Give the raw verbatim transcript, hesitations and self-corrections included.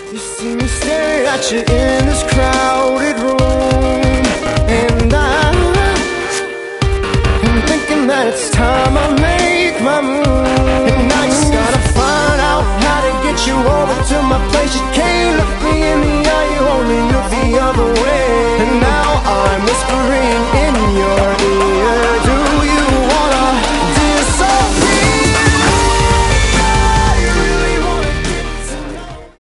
You see me staring at you in this crowded room, and I am thinking that it's time I made